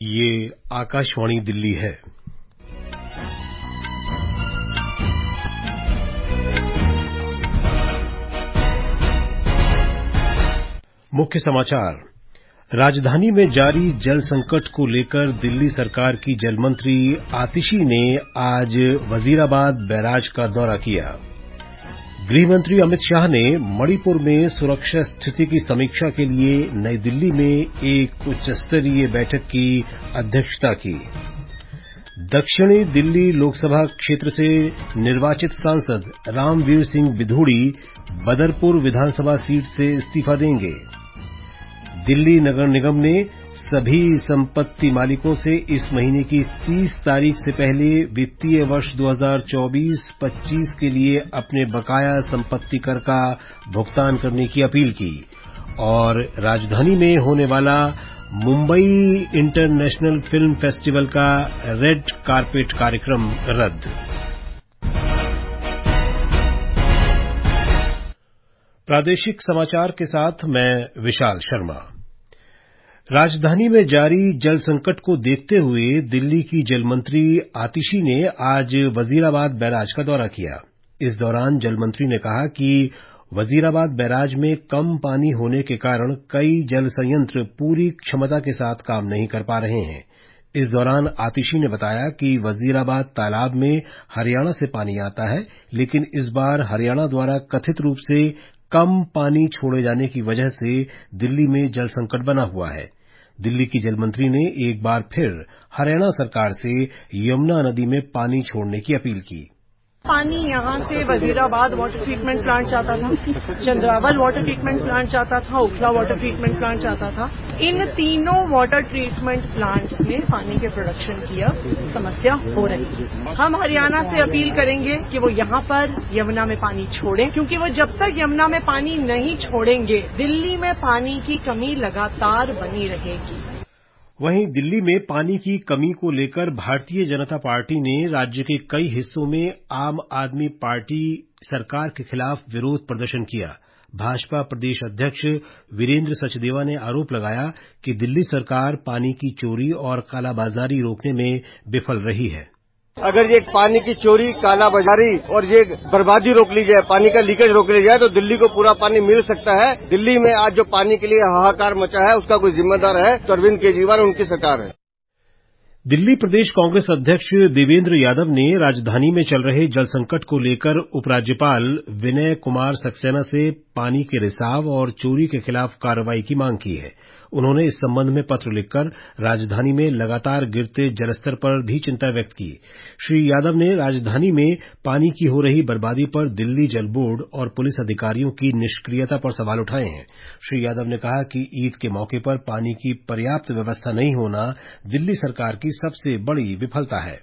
ये आकाशवाणी दिल्ली है। मुख्य समाचार। राजधानी में जारी जल संकट को लेकर दिल्ली सरकार की जल मंत्री आतिशी ने आज वजीराबाद बैराज का दौरा किया। गृह मंत्री अमित शाह ने मणिपुर में सुरक्षा स्थिति की समीक्षा के लिए नई दिल्ली में एक उच्च स्तरीय बैठक की अध्यक्षता की। दक्षिणी दिल्ली लोकसभा क्षेत्र से निर्वाचित सांसद रामवीर सिंह बिधूड़ी बदरपुर विधानसभा सीट से इस्तीफा देंगे। दिल्ली नगर निगम ने सभी संपत्ति मालिकों से इस महीने की 30 तारीख से पहले वित्तीय वर्ष 2024-25 के लिए अपने बकाया संपत्ति कर का भुगतान करने की अपील की। और राजधानी में होने वाला मुंबई इंटरनेशनल फिल्म फेस्टिवल का रेड कारपेट कार्यक्रम रद्द। प्रादेशिक समाचार के साथ मैं विशाल शर्मा। राजधानी में जारी जल संकट को देखते हुए दिल्ली की जल मंत्री आतिशी ने आज वजीराबाद बैराज का दौरा किया। इस दौरान जल मंत्री ने कहा कि वजीराबाद बैराज में कम पानी होने के कारण कई जल संयंत्र पूरी क्षमता के साथ काम नहीं कर पा रहे हैं। इस दौरान आतिशी ने बताया कि वजीराबाद तालाब में हरियाणा से पानी आता है, लेकिन इस बार हरियाणा द्वारा कथित रूप से कम पानी छोड़े जाने की वजह से दिल्ली में जल संकट बना हुआ है। दिल्ली की जल मंत्री ने एक बार फिर हरियाणा सरकार से यमुना नदी में पानी छोड़ने की अपील की। पानी यहाँ से वजीराबाद वाटर ट्रीटमेंट प्लांट जाता था, चंद्रावल वाटर ट्रीटमेंट प्लांट जाता था, उखला वाटर ट्रीटमेंट प्लांट जाता था। इन तीनों वाटर ट्रीटमेंट प्लांट्स में पानी के प्रोडक्शन की अब समस्या हो रही है। हम हरियाणा से अपील करेंगे कि वो यहाँ पर यमुना में पानी छोड़ें, क्योंकि वो जब तक यमुना में पानी नहीं छोड़ेंगे दिल्ली में पानी की कमी लगातार बनी रहेगी। वहीं दिल्ली में पानी की कमी को लेकर भारतीय जनता पार्टी ने राज्य के कई हिस्सों में आम आदमी पार्टी सरकार के खिलाफ विरोध प्रदर्शन किया। भाजपा प्रदेश अध्यक्ष वीरेंद्र सचदेवा ने आरोप लगाया कि दिल्ली सरकार पानी की चोरी और कालाबाजारी रोकने में विफल रही है। अगर ये पानी की चोरी, काला बाजारी और ये बर्बादी रोक ली जाए, पानी का लीकेज रोक लिया जाए तो दिल्ली को पूरा पानी मिल सकता है। दिल्ली में आज जो पानी के लिए हाहाकार मचा है उसका कोई जिम्मेदार है तो अरविंद केजरीवाल और उनकी सरकार है। दिल्ली प्रदेश कांग्रेस अध्यक्ष देवेंद्र यादव ने राजधानी में चल रहे जल संकट को लेकर उपराज्यपाल विनय कुमार सक्सेना से पानी के रिसाव और चोरी के खिलाफ कार्रवाई की मांग की है। उन्होंने इस संबंध में पत्र लिखकर राजधानी में लगातार गिरते जलस्तर पर भी चिंता व्यक्त की। श्री यादव ने राजधानी में पानी की हो रही बर्बादी पर दिल्ली जल बोर्ड और पुलिस अधिकारियों की निष्क्रियता पर सवाल उठाए हैं। श्री यादव ने कहा कि ईद के मौके पर पानी की पर्याप्त व्यवस्था नहीं होना दिल्ली सरकार की सबसे बड़ी विफलता है।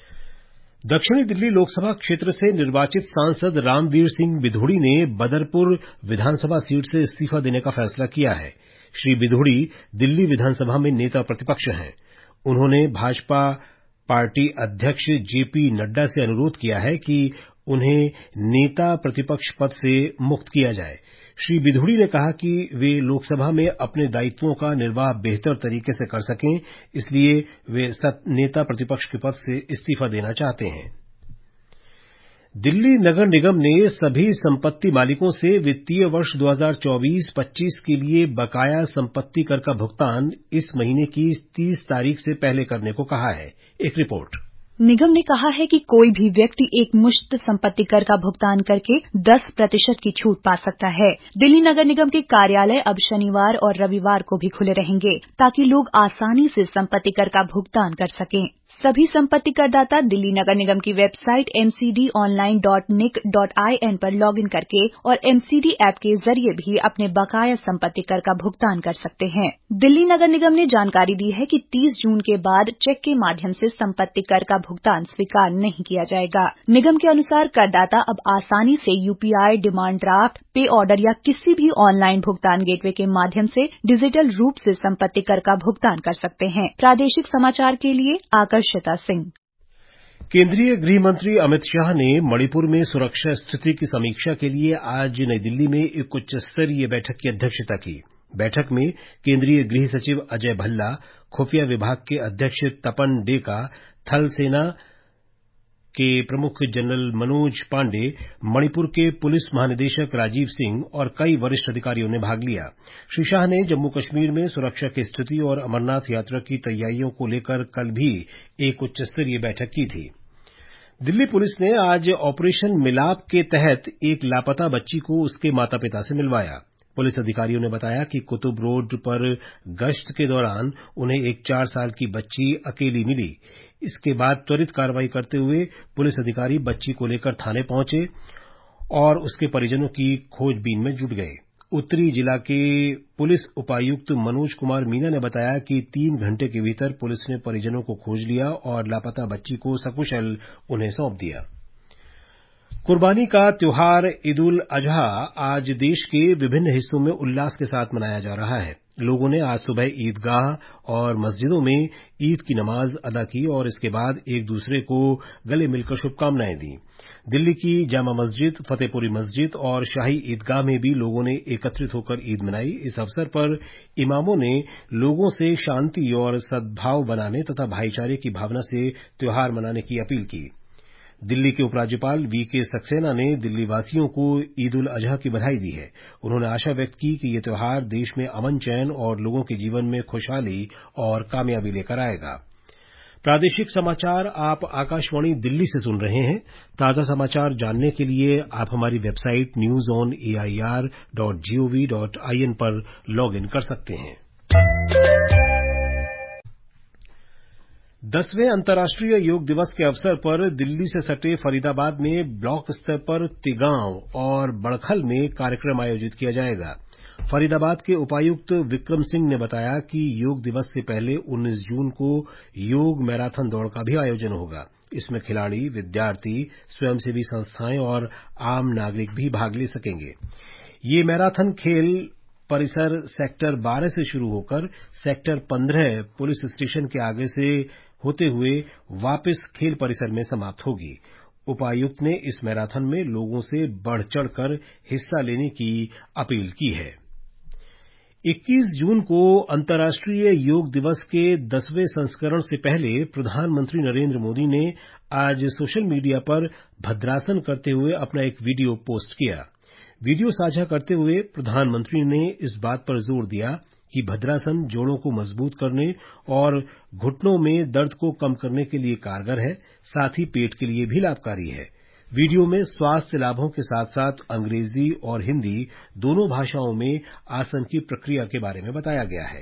दक्षिणी दिल्ली लोकसभा क्षेत्र से निर्वाचित सांसद रामवीर सिंह बिधूड़ी ने बदरपुर विधानसभा सीट से इस्तीफा देने का फैसला किया है। श्री बिधूड़ी दिल्ली विधानसभा में नेता प्रतिपक्ष हैं। उन्होंने भाजपा पार्टी अध्यक्ष जेपी नड्डा से अनुरोध किया है कि उन्हें नेता प्रतिपक्ष पद से मुक्त किया जाए। श्री बिधूड़ी ने कहा कि वे लोकसभा में अपने दायित्वों का निर्वाह बेहतर तरीके से कर सकें, इसलिए वे नेता प्रतिपक्ष के पद से इस्तीफा देना चाहते हैं। दिल्ली नगर निगम ने सभी संपत्ति मालिकों से वित्तीय वर्ष 2024-25 के लिए बकाया संपत्ति कर का भुगतान इस महीने की 30 तारीख से पहले करने को कहा है। एक रिपोर्ट। निगम ने कहा है कि कोई भी व्यक्ति एक मुश्त संपत्ति कर का भुगतान करके 10% की छूट पा सकता है। दिल्ली नगर निगम के कार्यालय अब शनिवार और रविवार को भी खुले रहेंगे ताकि लोग आसानी से संपत्ति कर का भुगतान कर सकें। सभी संपत्ति करदाता दिल्ली नगर निगम की वेबसाइट mcdonline.nic.in पर लॉगिन करके और एमसीडी ऐप के जरिए भी अपने बकाया संपत्ति कर का भुगतान कर सकते हैं। दिल्ली नगर निगम ने जानकारी दी है कि 30 जून के बाद चेक के माध्यम से संपत्ति कर का भुगतान स्वीकार नहीं किया जाएगा। निगम के अनुसार करदाता अब आसानी से UPI, demand draft, pay order या किसी भी ऑनलाइन भुगतान गेटवे के माध्यम से डिजिटल रूप से संपत्ति कर का भुगतान कर सकते हैं। प्रादेशिक समाचार के लिए आकर्षिता सिंह। केंद्रीय गृह मंत्री अमित शाह ने मणिपुर में सुरक्षा स्थिति की समीक्षा के लिए आज नई दिल्ली में एक उच्च स्तरीय बैठक की अध्यक्षता की। बैठक में केंद्रीय गृह सचिव अजय भल्ला, खुफिया विभाग के अध्यक्ष तपन डेका, थल सेना के प्रमुख जनरल मनोज पांडे, मणिपुर के पुलिस महानिदेशक राजीव सिंह और कई वरिष्ठ अधिकारियों ने भाग लिया। श्री शाह ने जम्मू कश्मीर में सुरक्षा की स्थिति और अमरनाथ यात्रा की तैयारियों को लेकर कल भी एक उच्चस्तरीय बैठक की थी। दिल्ली पुलिस ने आज ऑपरेशन मिलाप के तहत एक लापता बच्ची को उसके माता पिता से मिलवाया। पुलिस अधिकारियों ने बताया कि कुतुब रोड पर गश्त के दौरान उन्हें एक 4 साल की बच्ची अकेली मिली। इसके बाद त्वरित कार्रवाई करते हुए पुलिस अधिकारी बच्ची को लेकर थाने पहुंचे और उसके परिजनों की खोजबीन में जुट गए। उत्तरी जिला के पुलिस उपायुक्त मनोज कुमार मीना ने बताया कि 3 घंटे के भीतर पुलिस ने परिजनों को खोज लिया और लापता बच्ची को सकुशल उन्हें सौंप दिया। कुर्बानी का त्योहार ईद उल अजहा आज देश के विभिन्न हिस्सों में उल्लास के साथ मनाया जा रहा है। लोगों ने आज सुबह ईदगाह और मस्जिदों में ईद की नमाज अदा की और इसके बाद एक दूसरे को गले मिलकर शुभकामनाएं दी। दिल्ली की जामा मस्जिद, फतेहपुरी मस्जिद और शाही ईदगाह में भी लोगों ने एकत्रित होकर ईद मनाई। इस अवसर पर इमामों ने लोगों से शांति और सद्भाव बनाने तथा भाईचारे की भावना से त्योहार मनाने की अपील की। दिल्ली के उपराज्यपाल वीके सक्सेना ने दिल्ली वासियों को ईद उल अजहा की बधाई दी है। उन्होंने आशा व्यक्त की कि ये त्योहार देश में अमन चैन और लोगों के जीवन में खुशहाली और कामयाबी लेकर आएगा। प्रादेशिक समाचार आप आकाशवाणी दिल्ली से सुन रहे हैं। ताजा समाचार जानने के लिए आप हमारी वेबसाइट newsonair.gov.in पर लॉग इन कर सकते हैं। 10वें अंतर्राष्ट्रीय योग दिवस के अवसर पर दिल्ली से सटे फरीदाबाद में ब्लॉक स्तर पर तिगांव और बड़खल में कार्यक्रम आयोजित किया जाएगा। फरीदाबाद के उपायुक्त विक्रम सिंह ने बताया कि योग दिवस से पहले 19 जून को योग मैराथन दौड़ का भी आयोजन होगा। इसमें खिलाड़ी, विद्यार्थी, स्वयंसेवी संस्थाएं और आम नागरिक भी भाग ले सकेंगे। ये मैराथन खेल परिसर सेक्टर 12 से शुरू होकर सेक्टर 15 पुलिस स्टेशन के आगे से होते हुए वापस खेल परिसर में समाप्त होगी। उपायुक्त ने इस मैराथन में लोगों से बढ़ चढ़कर हिस्सा लेने की अपील की है। 21 जून को अंतर्राष्ट्रीय योग दिवस के 10वें संस्करण से पहले प्रधानमंत्री नरेंद्र मोदी ने आज सोशल मीडिया पर भद्रासन करते हुए अपना एक वीडियो पोस्ट किया। वीडियो साझा करते हुए प्रधानमंत्री ने इस बात पर जोर दिया कि भद्रासन जोड़ों को मजबूत करने और घुटनों में दर्द को कम करने के लिए कारगर है, साथ ही पेट के लिए भी लाभकारी है। वीडियो में स्वास्थ्य लाभों के साथ साथ अंग्रेजी और हिंदी दोनों भाषाओं में आसन की प्रक्रिया के बारे में बताया गया है।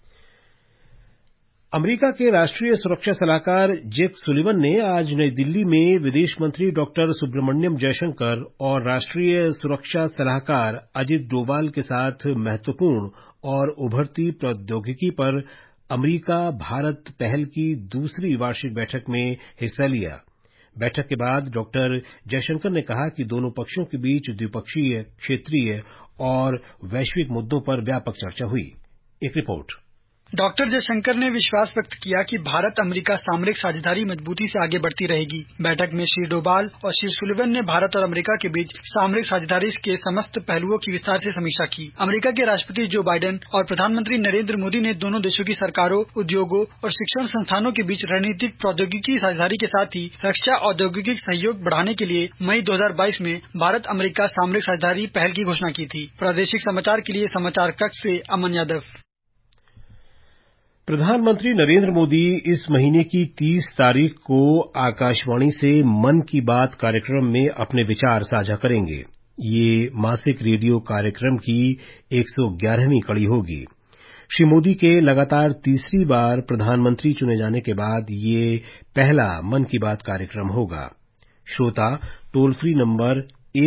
अमेरिका के राष्ट्रीय सुरक्षा सलाहकार जेक सुलिवन ने आज नई दिल्ली में विदेश मंत्री डॉक्टर सुब्रमण्यम जयशंकर और राष्ट्रीय सुरक्षा सलाहकार अजित डोभाल के साथ महत्वपूर्ण और उभरती प्रौद्योगिकी पर अमेरिका भारत पहल की दूसरी वार्षिक बैठक में हिस्सा लिया। बैठक के बाद डॉक्टर जयशंकर ने कहा कि दोनों पक्षों के बीच द्विपक्षीय, क्षेत्रीय और वैश्विक मुद्दों पर व्यापक चर्चा हुई। एक रिपोर्ट। डॉक्टर जयशंकर ने विश्वास व्यक्त किया कि भारत अमेरिका सामरिक साझेदारी मजबूती से आगे बढ़ती रहेगी। बैठक में श्री डोभाल और श्री सुलिवन ने भारत और अमेरिका के बीच सामरिक साझेदारी के समस्त पहलुओं की विस्तार से समीक्षा की। अमेरिका के राष्ट्रपति जो बाइडेन और प्रधानमंत्री नरेंद्र मोदी ने दोनों देशों की सरकारों, उद्योगों और शिक्षण संस्थानों के बीच रणनीतिक प्रौद्योगिकी साझेदारी के साथ ही रक्षा औद्योगिक सहयोग बढ़ाने के लिए मई 2022 में भारत अमेरिका सामरिक साझेदारी पहल की घोषणा की थी। प्रादेशिक समाचार के लिए समाचार कक्ष से अमन यादव। प्रधानमंत्री नरेंद्र मोदी इस महीने की 30 तारीख को आकाशवाणी से मन की बात कार्यक्रम में अपने विचार साझा करेंगे। ये मासिक रेडियो कार्यक्रम की 111वीं कड़ी होगी। श्री मोदी के लगातार तीसरी बार प्रधानमंत्री चुने जाने के बाद ये पहला मन की बात कार्यक्रम होगा। श्रोता टोल फ्री नंबर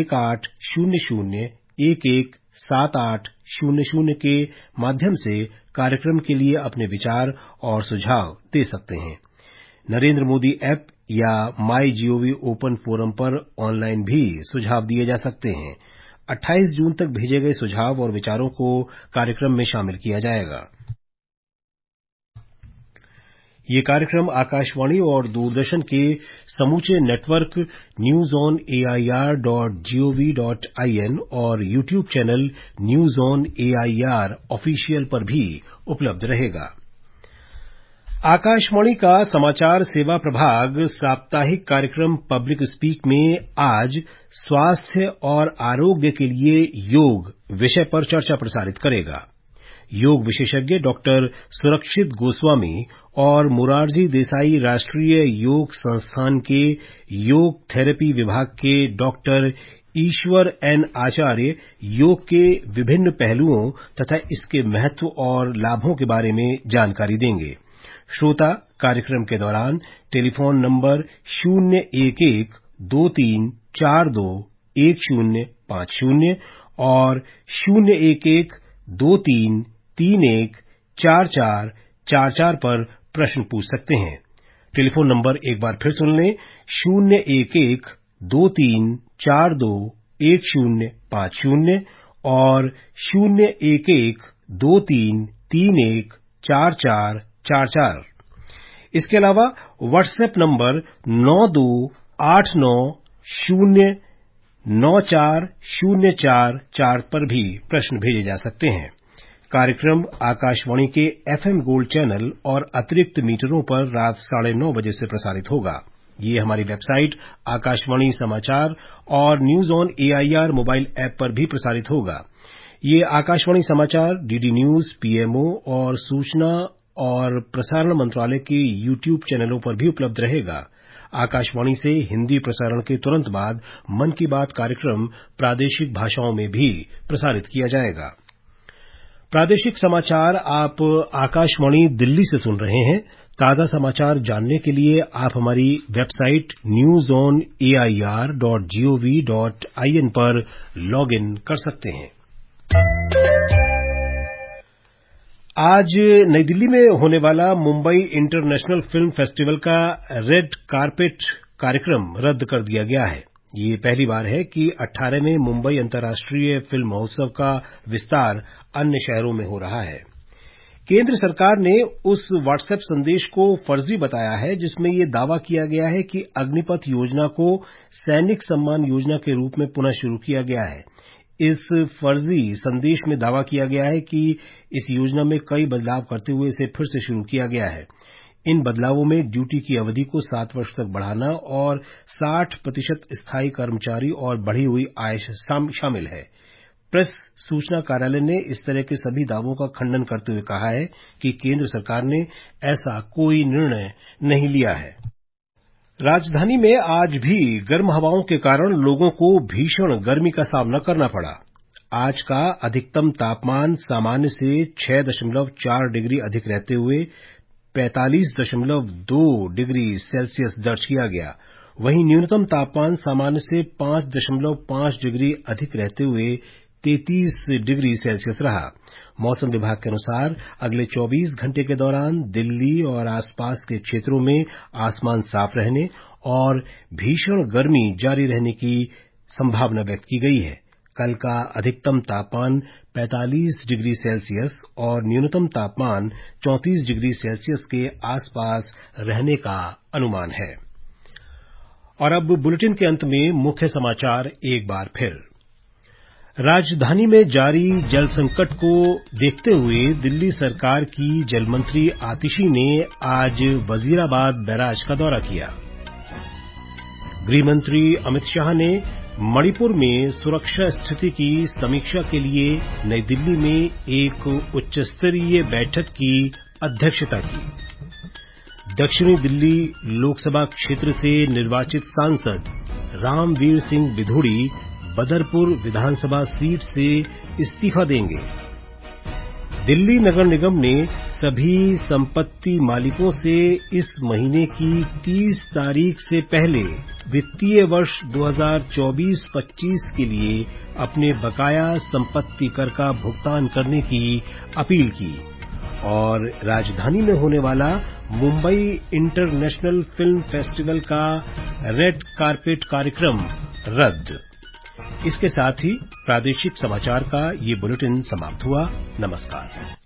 1800-11-7800 के माध्यम से कार्यक्रम के लिए अपने विचार और सुझाव दे सकते हैं। नरेंद्र मोदी ऐप या माई जीओवी ओपन फोरम पर ऑनलाइन भी सुझाव दिए जा सकते हैं। 28 जून तक भेजे गए सुझाव और विचारों को कार्यक्रम में शामिल किया जाएगा। ये कार्यक्रम आकाशवाणी और दूरदर्शन के समूचे नेटवर्क newsonair.gov.in और YouTube channel news on AIR official पर भी उपलब्ध रहेगा। आकाशवाणी का समाचार सेवा प्रभाग साप्ताहिक कार्यक्रम पब्लिक स्पीक में आज स्वास्थ्य और आरोग्य के लिए योग विषय पर चर्चा प्रसारित करेगा। योग विशेषज्ञ डॉक्टर सुरक्षित गोस्वामी और मोरारजी देसाई राष्ट्रीय योग संस्थान के योग थेरेपी विभाग के डॉक्टर ईश्वर एन आचार्य योग के विभिन्न पहलुओं तथा इसके महत्व और लाभों के बारे में जानकारी देंगे। श्रोता कार्यक्रम के दौरान टेलीफोन नंबर 011-2342-1050 और 011-2331-4444 पर प्रश्न पूछ सकते हैं। टेलीफोन नंबर एक बार फिर सुन लें, 011-2342-1050 और 011-2331-4444। इसके अलावा व्हाट्सएप नंबर 9289094044 पर भी प्रश्न भेजे जा सकते हैं। कार्यक्रम आकाशवाणी के एफएम गोल्ड चैनल और अतिरिक्त मीटरों पर रात 9:30 बजे से प्रसारित होगा। ये हमारी वेबसाइट आकाशवाणी समाचार और news on AIR mobile app पर भी प्रसारित होगा। ये आकाशवाणी समाचार डीडी न्यूज, पीएमओ और सूचना और प्रसारण मंत्रालय के यूट्यूब चैनलों पर भी उपलब्ध रहेगा। आकाशवाणी से हिंदी प्रसारण के तुरंत बाद मन की बात कार्यक्रम प्रादेशिक भाषाओं में भी प्रसारित किया जाएगा। प्रादेशिक समाचार आप आकाशवाणी दिल्ली से सुन रहे हैं। ताजा समाचार जानने के लिए आप हमारी वेबसाइट newsonair.gov.in पर लॉगिन कर सकते हैं। आज नई दिल्ली में होने वाला मुंबई इंटरनेशनल फिल्म फेस्टिवल का रेड कारपेट कार्यक्रम रद्द कर दिया गया है। ये पहली बार है कि 18 में मुंबई अंतर्राष्ट्रीय फिल्म महोत्सव का विस्तार अन्य शहरों में हो रहा है। केंद्र सरकार ने उस व्हाट्सएप संदेश को फर्जी बताया है जिसमें ये दावा किया गया है कि अग्निपथ योजना को सैनिक सम्मान योजना के रूप में पुनः शुरू किया गया है। इस फर्जी संदेश में दावा किया गया है कि इस योजना में कई बदलाव करते हुए इसे फिर से शुरू किया गया है। इन बदलावों में ड्यूटी की अवधि को 7 वर्ष तक बढ़ाना और 60% स्थायी कर्मचारी और बढ़ी हुई आय शामिल है। प्रेस सूचना कार्यालय ने इस तरह के सभी दावों का खंडन करते हुए कहा है कि केंद्र सरकार ने ऐसा कोई निर्णय नहीं लिया है। राजधानी में आज भी गर्म हवाओं के कारण लोगों को भीषण गर्मी का सामना करना पड़ा। आज का अधिकतम तापमान सामान्य से 6.4 डिग्री अधिक रहते हुए 45.2 डिग्री सेल्सियस दर्ज किया गया। वहीं न्यूनतम तापमान सामान्य से 5.5 डिग्री अधिक रहते हुए 33 डिग्री सेल्सियस रहा। मौसम विभाग के अनुसार अगले 24 घंटे के दौरान दिल्ली और आसपास के क्षेत्रों में आसमान साफ रहने और भीषण गर्मी जारी रहने की संभावना व्यक्त की गई है। कल का अधिकतम तापमान 45 डिग्री सेल्सियस और न्यूनतम तापमान 34 डिग्री सेल्सियस के आसपास रहने का अनुमान है। और अब बुलेटिन के अंत में मुख्य समाचार एक बार फिर। राजधानी में जारी जल संकट को देखते हुए दिल्ली सरकार की जल मंत्री आतिशी ने आज वजीराबाद बैराज का दौरा किया। गृहमंत्री अमित शाह ने मणिपुर में सुरक्षा स्थिति की समीक्षा के लिए नई दिल्ली में एक उच्चस्तरीय बैठक की अध्यक्षता की। दक्षिणी दिल्ली लोकसभा क्षेत्र से निर्वाचित सांसद रामवीर सिंह बिधूड़ी बदरपुर विधानसभा सीट से इस्तीफा देंगे। दिल्ली नगर निगम ने सभी संपत्ति मालिकों से इस महीने की 30 तारीख से पहले वित्तीय वर्ष 2024-25 के लिए अपने बकाया संपत्ति कर का भुगतान करने की अपील की। और राजधानी में होने वाला मुंबई इंटरनेशनल फिल्म फेस्टिवल का रेड कारपेट कार्यक्रम रद्द। इसके साथ ही प्रादेशिक समाचार का ये बुलेटिन समाप्त हुआ। नमस्कार।